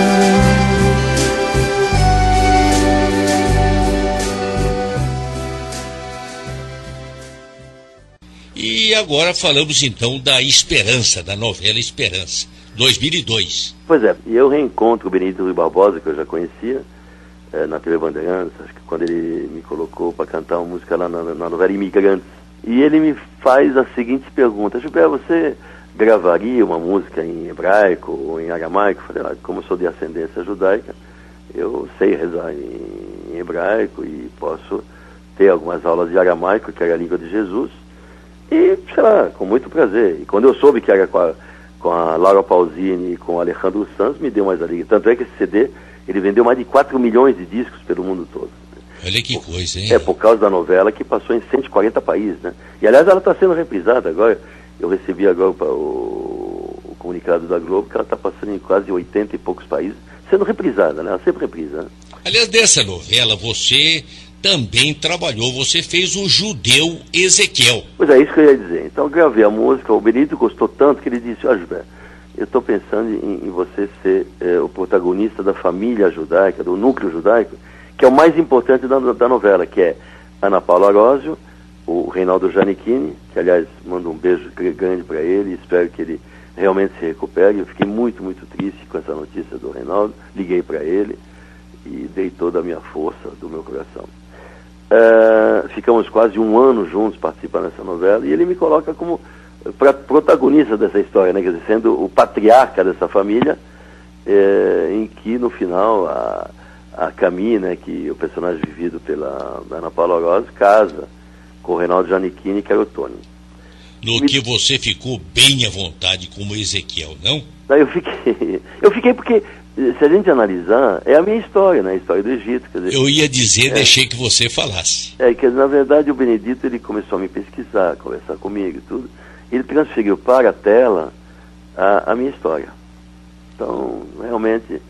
E agora falamos então da Esperança, da novela Esperança, 2002. Pois é, e eu reencontro o Benedito Rui Barbosa, que eu já conhecia, na TV Bandeirantes, acho que quando ele me colocou para cantar uma música lá na novela Imigrantes. E ele me faz a seguinte pergunta: Gilberto, você gravaria uma música em hebraico ou em aramaico? Eu falei, como eu sou de ascendência judaica, eu sei rezar em hebraico e posso ter algumas aulas de aramaico, que era a língua de Jesus. E, sei lá, com muito prazer. E quando eu soube que era com a Laura Pausini e com o Alejandro Sanz, me deu mais alegria. Tanto é que esse CD, ele vendeu mais de 4 milhões de discos pelo mundo todo. Olha que coisa, hein? Por causa da novela que passou em 140 países, né? E, aliás, ela está sendo reprisada agora. Eu recebi agora o comunicado da Globo que ela está passando em quase 80 e poucos países, sendo reprisada, né? Ela sempre reprisa, né? Aliás, dessa novela, você também trabalhou, você fez o judeu Ezequiel. Pois é, isso que eu ia dizer. Então eu gravei a música, o Benito gostou tanto que ele disse, Gilberto, eu estou pensando em você ser o protagonista da família judaica, do núcleo judaico, que é o mais importante da novela, que é Ana Paula Arósio, o Reinaldo Giannichini, que aliás mando um beijo grande para ele, espero que ele realmente se recupere. Eu fiquei muito, muito triste com essa notícia do Reinaldo, liguei para ele e dei toda a minha força do meu coração. Ficamos quase um ano juntos participando dessa novela e ele me coloca como protagonista dessa história, né? Quer dizer, sendo o patriarca dessa família, em que no final a Camille, né, que o personagem vivido pela Ana Paula Arósio, casa com o Reinaldo Giannichini, que era o Tony. Que você ficou bem à vontade como Ezequiel, não? Eu fiquei porque, se a gente analisar, é a minha história, né? A história do Egito. Quer dizer, eu ia dizer, deixei que você falasse. Que na verdade o Benedito, ele começou a me pesquisar, conversar comigo e tudo. Ele transferiu para a tela a minha história. Então, realmente,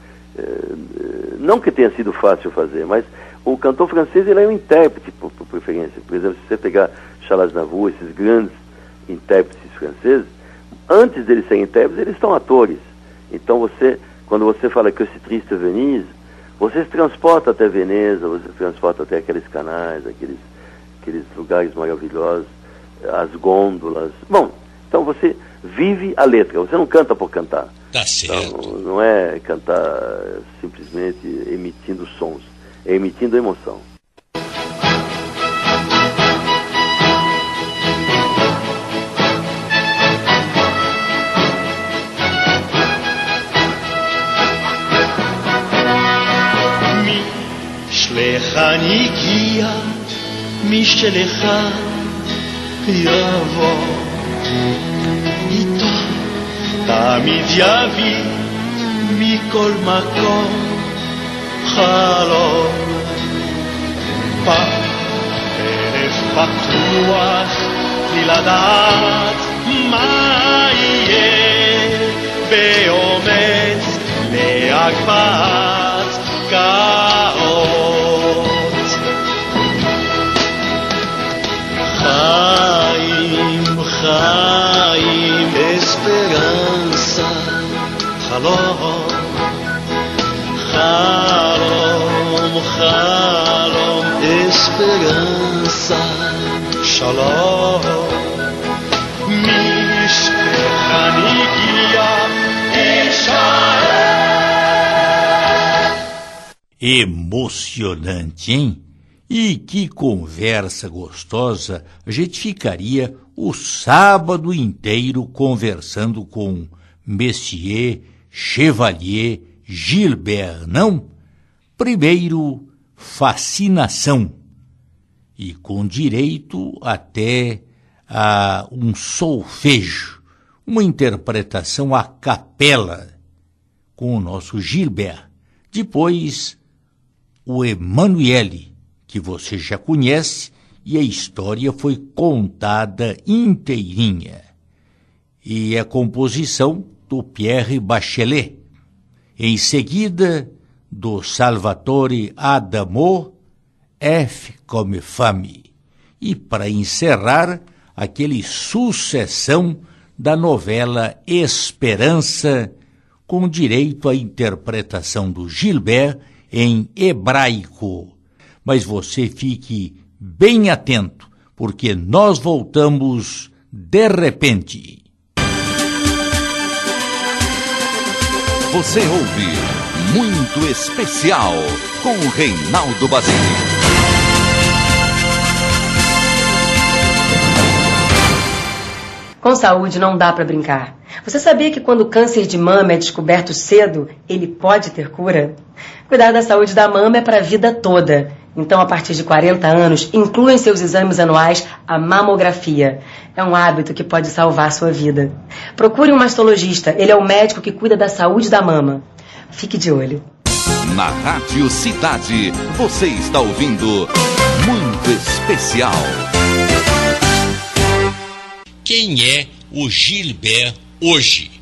não que tenha sido fácil fazer, mas o cantor francês, ele é um intérprete, por preferência. Por exemplo, se você pegar Charles Aznavour, esses grandes intérpretes franceses, antes deles serem intérpretes, eles são atores. Então quando você fala que esse triste Venise, você se transporta até Veneza, você se transporta até aqueles canais, aqueles lugares maravilhosos, as gôndolas. Bom, então você vive a letra, você não canta por cantar. Tá certo. Então, não é cantar simplesmente emitindo sons, é emitindo emoção. משלחני הגיע משלך יבוא איתו תמיד יביא מכל מקום חלום חוצפה, אלף פתוח בלי לדעת מה יהיה, באומץ להגבהת גאות. חיים, חיים, אספרנסה, חלום, חלום, חלום, אספרנסה, שלום. משפך הגיע אשאר. Emocionante, hein? E que conversa gostosa, a gente ficaria o sábado inteiro conversando com Messier Chevalier Gilbert, não? Primeiro, fascinação, e com direito até a um solfejo, uma interpretação a capela com o nosso Gilbert. Depois, o Emanuele, que você já conhece, e a história foi contada inteirinha. E a composição do Pierre Bachelet. Em seguida, do Salvatore Adamo, F comme Femme. E para encerrar, aquele sucessão da novela Esperança, com direito à interpretação do Gilbert em hebraico. Mas você fique bem atento, porque nós voltamos de repente. Você ouve Muito Especial com Reinaldo Basile. Com saúde não dá para brincar. Você sabia que quando o câncer de mama é descoberto cedo, ele pode ter cura? Cuidar da saúde da mama é para a vida toda. Então, a partir de 40 anos, inclua em seus exames anuais a mamografia. É um hábito que pode salvar a sua vida. Procure um mastologista. Ele é o médico que cuida da saúde da mama. Fique de olho. Na Rádio Cidade, você está ouvindo Muito Especial. Quem é o Gilbert hoje?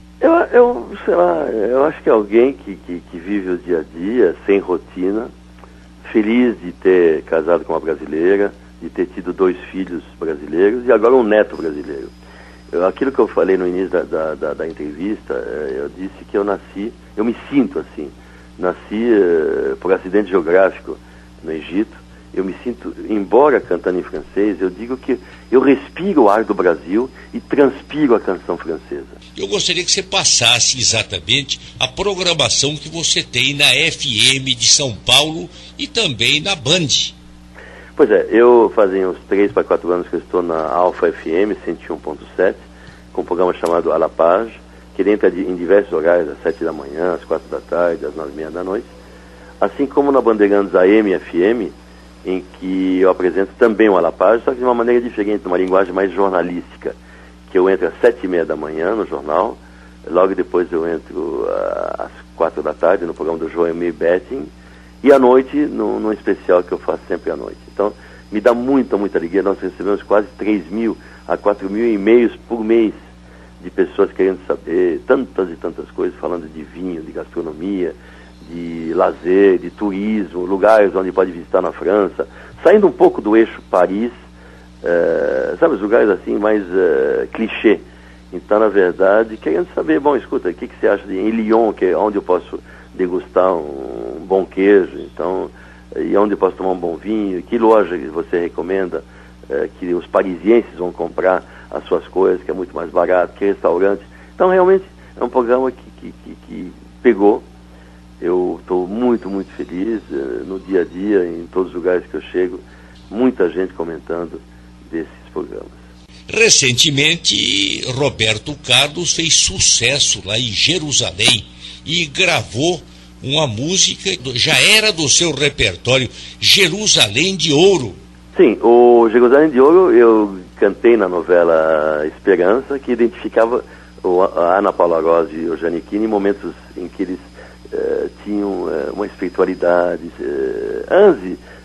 Eu sei lá, eu acho que é alguém que vive o dia a dia, sem rotina, feliz de ter casado com uma brasileira, de ter tido 2 filhos brasileiros e agora um neto brasileiro. Aquilo que eu falei no início da entrevista, eu disse que eu me sinto assim, nasci por acidente geográfico no Egito. Eu me sinto, embora cantando em francês, eu digo que eu respiro o ar do Brasil e transpiro a canção francesa. Eu gostaria que você passasse exatamente a programação que você tem na FM de São Paulo e também na Band. Pois é, eu fazia uns 3 para 4 anos que eu estou na Alfa FM 101.7, com um programa chamado A La Page, que entra em diversos horários, às 7 da manhã, às 4 da tarde, às 9h30 da noite. Assim como na Bandeirantes AM FM, em que eu apresento também o A La Page, só que de uma maneira diferente, numa linguagem mais jornalística, que eu entro às 7h30 da manhã no jornal, logo depois eu entro às 4 da tarde no programa do Joemir Betting, e à noite, num especial que eu faço sempre à noite. Então, me dá muita alegria. Nós recebemos quase 3.000 a 4.000 e-mails por mês de pessoas querendo saber tantas e tantas coisas, falando de vinho, de gastronomia, de lazer, de turismo, lugares onde pode visitar na França, saindo um pouco do eixo Paris, sabe, os lugares assim mais clichê. Então, na verdade, querendo saber, bom, escuta, o que você acha em Lyon, que é onde eu posso degustar um bom queijo, então, e onde eu posso tomar um bom vinho, que loja você recomenda que os parisienses vão comprar as suas coisas, que é muito mais barato, que restaurante. Então, realmente, é um programa que pegou. Eu estou muito feliz no dia a dia, em todos os lugares que eu chego, muita gente comentando desses programas. Recentemente, Roberto Carlos fez sucesso lá em Jerusalém e gravou uma música, já era do seu repertório, Jerusalém de Ouro. Sim, o Jerusalém de Ouro eu cantei na novela Esperança, que identificava a Ana Paula Rossi e o Giannichini em momentos em que eles tinham uma espiritualidade. Anzi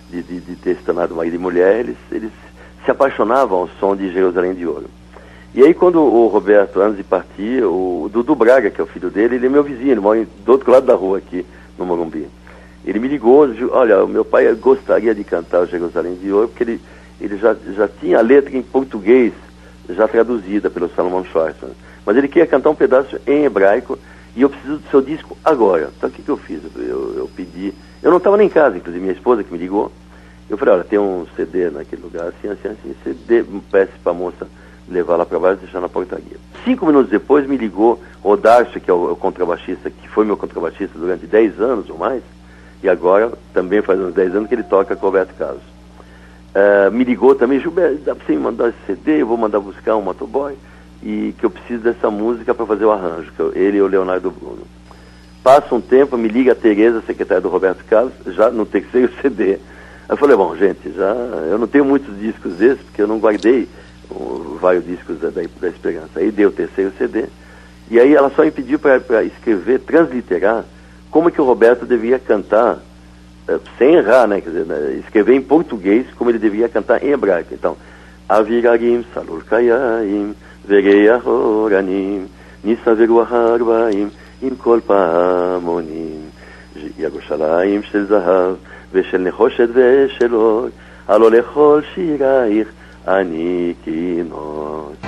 de ter se tornado marido e mulher, eles se apaixonavam ao som de Jerusalém de Ouro. E aí, quando o Roberto, antes de partir, o Dudu Braga, que é o filho dele, ele é meu vizinho, ele mora do outro lado da rua aqui, no Morumbi. Ele me ligou, olha, o meu pai gostaria de cantar o Jerusalém de Ouro, porque ele já tinha a letra em português, já traduzida pelo Salomão Schwarzman. Mas ele queria cantar um pedaço em hebraico, e eu preciso do seu disco agora. Então o que eu fiz? Eu pedi, eu não estava nem em casa, inclusive minha esposa que me ligou. Eu falei, olha, tem um CD naquele lugar, assim, CD, peça para a moça levar lá para baixo e deixar na portaria. 5 minutos depois me ligou o Darcio, que é o contrabaixista, que foi meu contrabaixista durante 10 anos ou mais, e agora também faz uns 10 anos que ele toca com o Roberto Carlos. Me ligou também, Gilberto, dá para você me mandar esse CD, eu vou mandar buscar um motoboy, e que eu preciso dessa música para fazer o arranjo, ele e o Leonardo Bruno. Passa um tempo, me liga a Tereza, secretária do Roberto Carlos, já no terceiro CD. Eu falei, bom, gente, eu não tenho muitos discos desses, porque eu não guardei vários discos da Esperança. Aí deu o terceiro CD, e aí ela só me pediu para escrever, transliterar, como que o Roberto devia cantar, sem errar, né, quer dizer, escrever em português como ele devia cantar em hebraico. Então, Avirarim, Salur Kayim, Verei Ahoranim, Nisaver Waharbaim, Im Kol Pamonim, Yerushalayim Shel Zahav, Veshel Nechoshet Veshel Or, Alo Lechol Shiraich, Ani Kinot.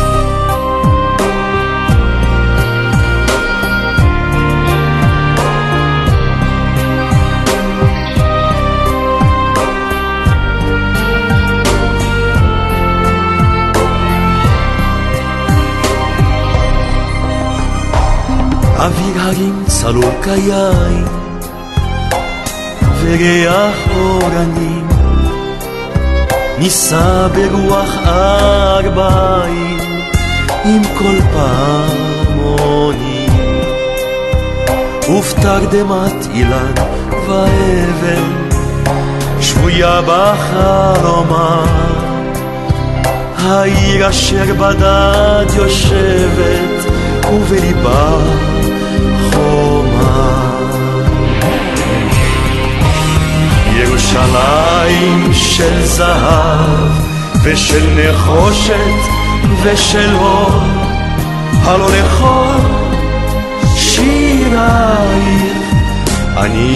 אוויר הרים צלול כיין וריח אורנים נישא ברוח ארבעים עם כל פעמונים ופתרדמת אילן ואבן שבויה בחלומה העיר אשר בדד יושבת ובליבה ירושלים של זהב ושל נחושת ושל אור הלא לכל שירייך אני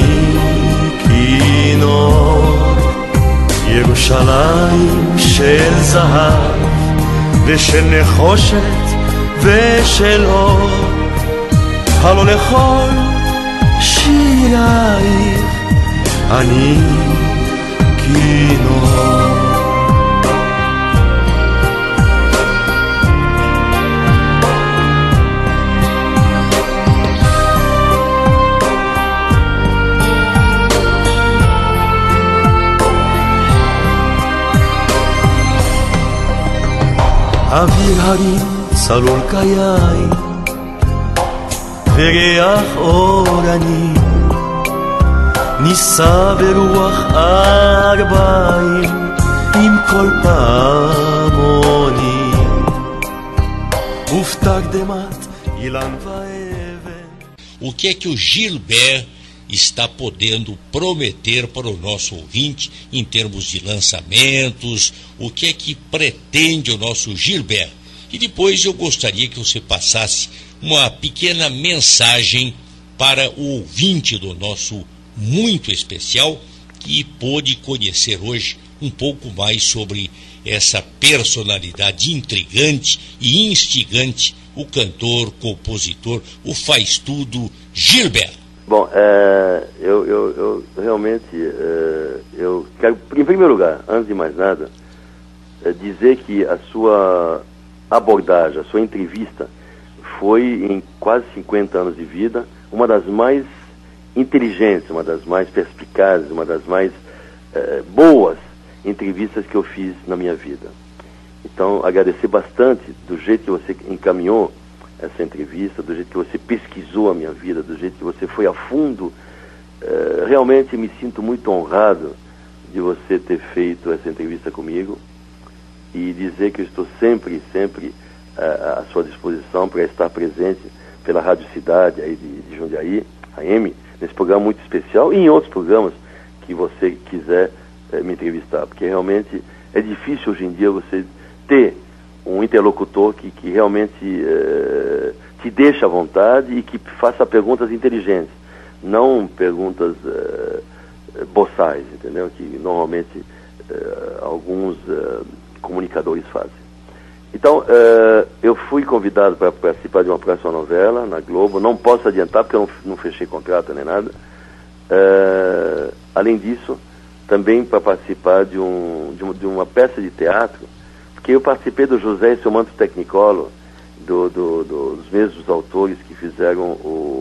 כינור ירושלים של זהב ושל נחושת ושל אור הלא לכל שירייך אני כינור אוויר הרים צלול כיין וריח אורנים נישא ברוח ארבעים עם כל פעמונים ופתרדמת אילן ואבן. O que é que o Gilbert está podendo prometer para o nosso ouvinte em termos de lançamentos? O que é que pretende o nosso Gilbert? E depois eu gostaria que você passasse uma pequena mensagem para o ouvinte do nosso muito especial, que pôde conhecer hoje um pouco mais sobre essa personalidade intrigante e instigante, o cantor, compositor, o faz-tudo Gilbert. Bom, eu realmente, eu quero, em primeiro lugar, antes de mais nada, dizer que a sua abordagem, a sua entrevista, foi em quase 50 anos de vida, uma das mais inteligentes, uma das mais perspicazes, uma das mais boas entrevistas que eu fiz na minha vida. Então, agradecer bastante do jeito que você encaminhou essa entrevista, do jeito que você pesquisou a minha vida, do jeito que você foi a fundo. Realmente me sinto muito honrado de você ter feito essa entrevista comigo e dizer que eu estou sempre à sua disposição para estar presente pela Rádio Cidade aí de Jundiaí, AM, nesse programa muito especial e em outros programas que você quiser me entrevistar, porque realmente é difícil hoje em dia você ter um interlocutor que realmente te deixa à vontade e que faça perguntas inteligentes, não perguntas boçais, entendeu? Que normalmente alguns comunicadores fazem. Então, eu fui convidado para participar de uma próxima novela na Globo. Não posso adiantar porque eu não fechei contrato nem nada. Além disso, também para participar de uma peça de teatro, porque eu participei do José e seu Manto Technicolor, dos mesmos autores que fizeram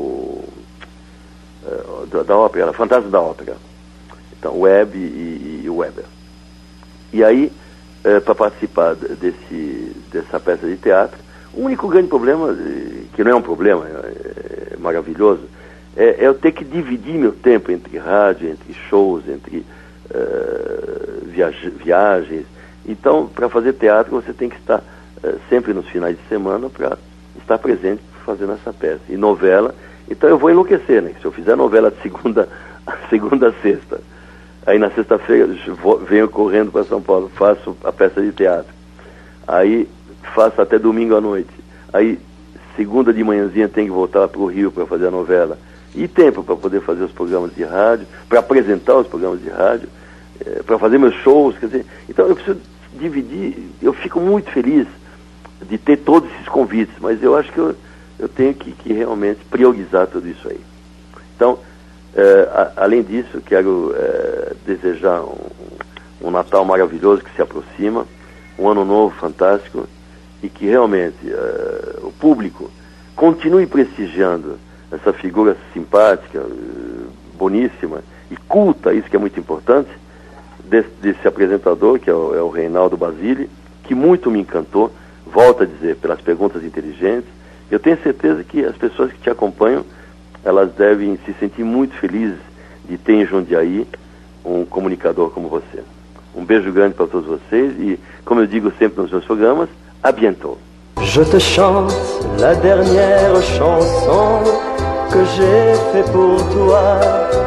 da ópera, Fantasma da Ópera. Então, Webb e Weber. E aí, para participar dessa peça de teatro, o único grande problema, que não é um problema, é maravilhoso, é eu ter que dividir meu tempo entre rádio, entre shows, entre viagens. Então, para fazer teatro, você tem que estar sempre nos finais de semana para estar presente fazendo essa peça. E novela, então eu vou enlouquecer, né? Se eu fizer novela de segunda a sexta, aí na sexta-feira venho correndo para São Paulo, faço a peça de teatro. Aí faço até domingo à noite. Aí segunda de manhãzinha tem que voltar para o Rio para fazer a novela. E tempo para poder fazer os programas de rádio, para apresentar os programas de rádio, para fazer meus shows, quer dizer, então eu preciso dividir. Eu fico muito feliz de ter todos esses convites, mas eu acho que eu tenho que realmente priorizar tudo isso aí. Então, além disso, quero desejar um Natal maravilhoso que se aproxima, um Ano Novo fantástico, e que realmente o público continue prestigiando essa figura simpática, boníssima e culta, isso que é muito importante, desse apresentador, que é o Reinaldo Basile, que muito me encantou, volto a dizer, pelas perguntas inteligentes. Eu tenho certeza que as pessoas que te acompanham, elas devem se sentir muito felizes de ter em Jundiaí um comunicador como você. Um beijo grande para todos vocês e, como eu digo sempre nos meus programas, à bientôt. Je te chante la dernière chanson que j'ai fait pour toi.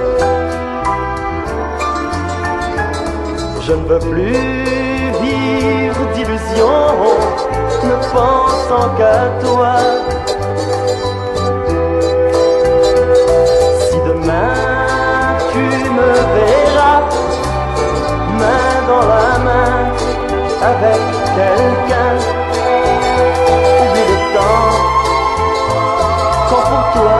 Je ne veux plus vivre d'illusions, ne pensant qu'à toi. Si demain tu me verras, main dans la main, avec quelqu'un, oublie le temps, quand pour toi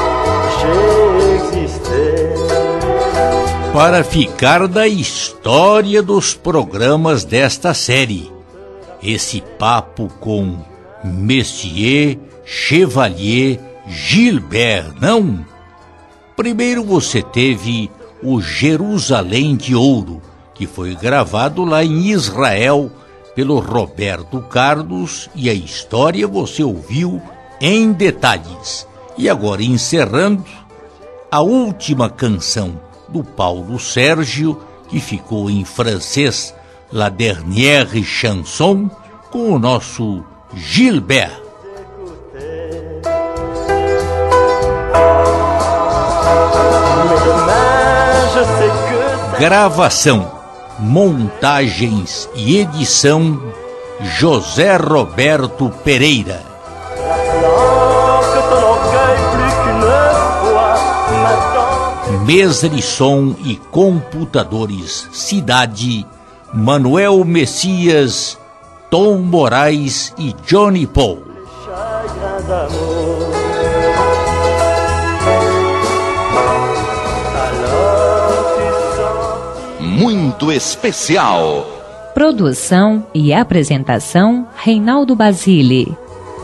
j'ai existé. Para ficar da história dos programas desta série, esse papo com Messier Chevalier Gilbert, não? Primeiro você teve o Jerusalém de Ouro, que foi gravado lá em Israel pelo Roberto Carlos, e a história você ouviu em detalhes. E agora, encerrando, a última canção do Paulo Sérgio, que ficou em francês, La Dernière Chanson, com o nosso Gilbert. Gravação, montagens e edição, José Roberto Pereira. Mesa de som e computadores, Cidade, Manuel Messias, Tom Moraes e Johnny Paul. Muito especial. Produção e apresentação, Reinaldo Basile.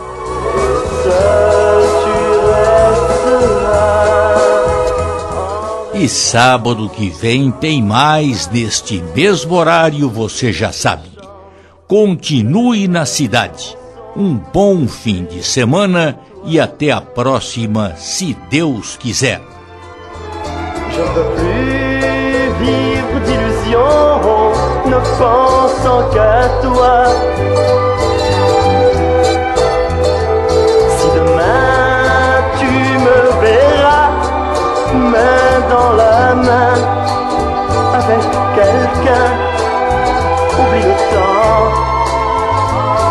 E sábado que vem tem mais neste mesmo horário, você já sabe. Continue na cidade. Um bom fim de semana e até a próxima, se Deus quiser. Je ne peux plus vivre d'illusions, ne pensant qu'à toi. Si demain tu me verras, main dans la main, avec quelqu'un.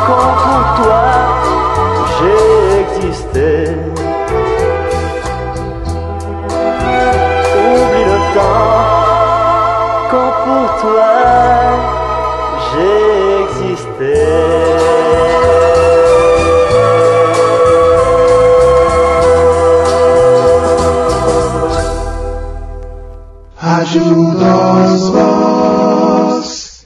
encore pour toi.